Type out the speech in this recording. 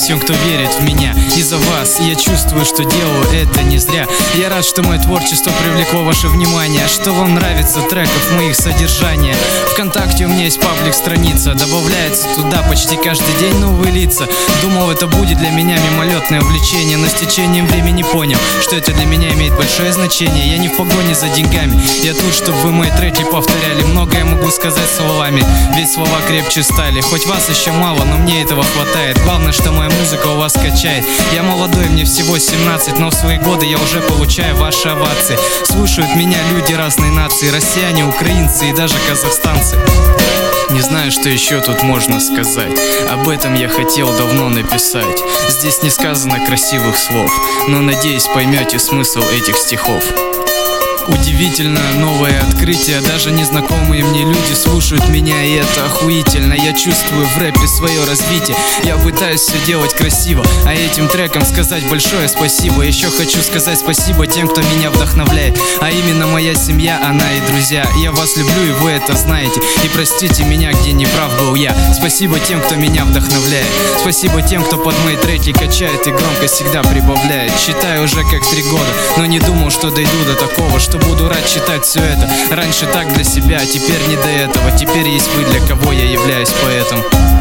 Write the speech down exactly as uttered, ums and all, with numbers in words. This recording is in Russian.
всем, кто верит в меня. Из-за вас я чувствую, что делаю это не зря. Я рад, что мое творчество привлекло ваше внимание, что вам нравится треков моих содержания. Вконтакте у меня есть паблик-страница, добавляется туда почти каждый день новые лица. Думал, это будет для меня мимолетное увлечение, но с течением времени понял, что это для меня имеет большое значение. Я не в погоне за деньгами, я тут, чтобы вы мои треки повторяли. Многое могу сказать словами, ведь слова крепче стали. Хоть вас еще мало, но мне этого хватает. Главное, что моя музыка у вас качает. Я молодой, мне всего семнадцать, но в свои годы я уже получаю ваши овации. Слушают меня люди разной нации, россияне, украинцы и даже казахстанцы. Не знаю, что еще тут можно сказать. Об этом я хотел давно написать. Здесь не сказано красивых слов, но надеюсь, поймете смысл этих стихов. Удивительно, новое открытие. Даже незнакомые мне люди слушают меня, и это охуительно. Я чувствую в рэпе свое развитие. Я пытаюсь все делать красиво, а этим треком сказать большое спасибо. Еще хочу сказать спасибо тем, кто меня вдохновляет, а именно моя семья, она и друзья. Я вас люблю, и вы это знаете. И простите меня, где неправ был я. Спасибо тем, кто меня вдохновляет. Спасибо тем, кто под мои треки качает и громкость всегда прибавляет. Считаю уже как три года, но не думал, что дойду до такого, что буду рад читать все это. Раньше так для себя, а теперь не до этого. Теперь есть вы, для кого я являюсь поэтом.